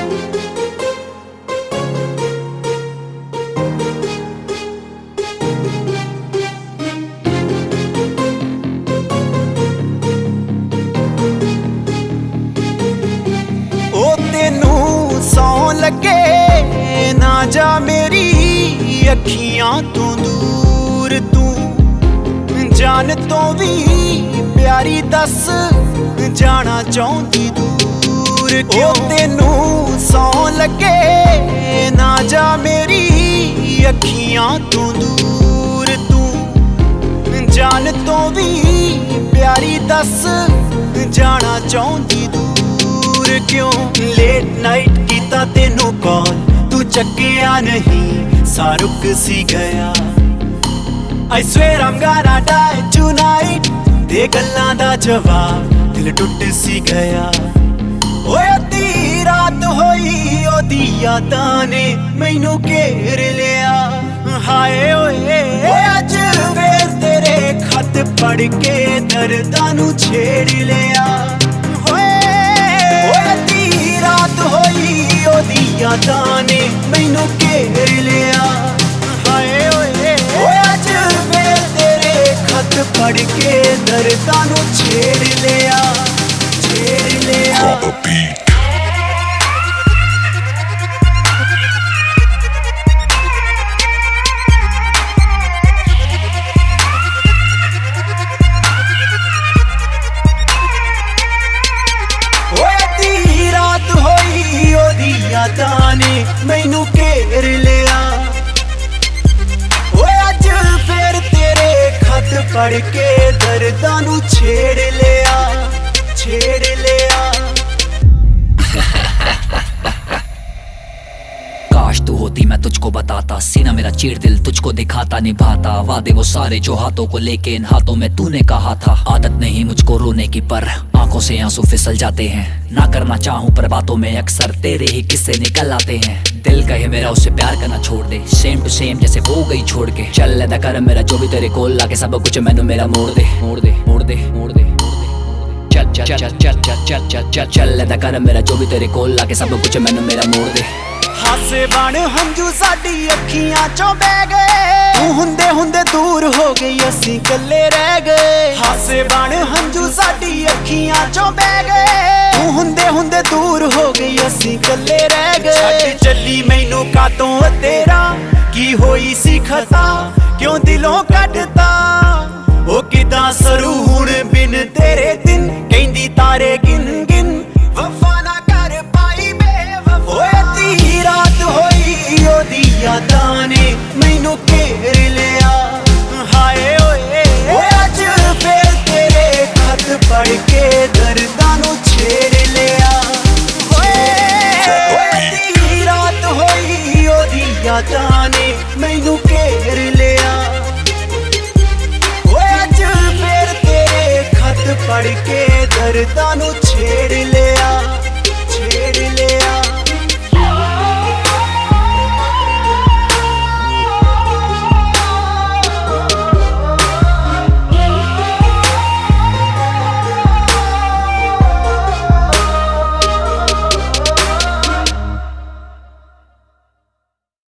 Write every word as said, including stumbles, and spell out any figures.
लगे ना जा मेरी अखियां तो दूर, तू जान तो भी प्यारी दस जाना चाहती दूर क्यों? तेनू सौ लगे ना जा मेरी अखियां तो दूर, तू जान तो भी प्यारी दस जाना चाहती दूर क्यों? लेट नाइट कीता तेनू कॉल तू चक्किया नहीं, सा रुक सी गया। I swear I'm gonna die tonight, ते गल्लां दा जवाब दिल टुट सी गया। ओए अद्धी रात होई ओदी यादां ने मैनू घेर लिया। हाय ओए अज वेर तेरे खत पढ़ के दर्दां नू छेड़ लिया। रात होई ओदी यादां ने मैनू घेर लिया। हाय ओए अज फिर तेरे खत पढ़ के दर्दां नू छेड़ लिया, छेड़ लिया। यादां ने मैनू घेर लिया। ओए अज फिर तेरे खत पढ़ के दर्दां नू छेड़ लिया, छेड़ लिया। काश तू होती मैं तुझको बताता, सीना मेरा चीर दिल तुझको दिखाता निभाता। वादे वो सारे जो हाथों को लेके इन हाथों में तूने कहा था। आदत नहीं मुझको रोने की पर आंखों से आंसू फिसल जाते हैं। ना करना चाहूं पर बातों में अक्सर तेरे ही किस्से निकल आते हैं। दिल कहे मेरा उससे प्यार करना छोड़ दे, सेम टू सेम जैसे वो गई छोड़ के। चल लेदा कर मेरा जो भी तेरे कोल लाके सब कुछ मैनू मेरा मोड़ दे, मोड़ दे, मोड़ दे, मोड़ दे। चल चल चल चल चल चल चल चल चल लेदा कर मेरा जो भी तेरे कोल लाके सब कुछ मैनू मेरा मोड़ दे। हासे बन हंजू साडी अखियां चों बह गए, तू हुंदे हुंदे दूर हो गई असीं कल्ले रह गए। हासे बन हंजू साडी अखियां चों बह गए, तू हुंदे हुंदे दूर हो गई असीं कल्ले रह गए। छड्ड चली मैनू कातों तेरा की होई सी खता, क्यों दिलों कढता ओ किदां सरू हुण बिन तेरे दिन कहंदी तारे गिन गिन। वफा ना कर पाई बेवफा, ओए अद्धी रात होई ओदी यादां ने मैनू घेर लिया। हाय ओए अज फिर तेरे खत पढ़ के दर्दां नू छेड़ लिया। ओए अद्धी रात होई ओदी यादां ने मैनू घेर लिया। ओए अज फिर तेरे खत पढ़ के दर्दां नू छेड़ लिया।